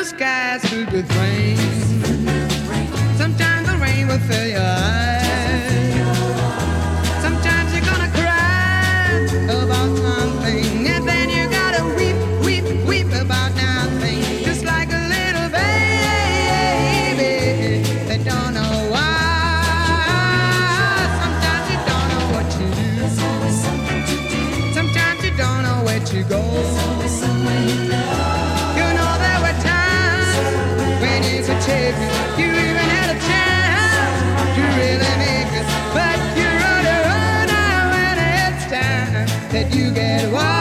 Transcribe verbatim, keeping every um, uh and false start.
skies filled with rain. Sometimes the rain will fill your eyes. Sometimes you're gonna cry about something, and then you gotta weep, weep, weep about nothing. Just like a little baby that don't know why. Sometimes you don't know what to do. Sometimes you don't know where to go. Take it. You even had a chance to really make it, but you run around now when it's time that you get wild.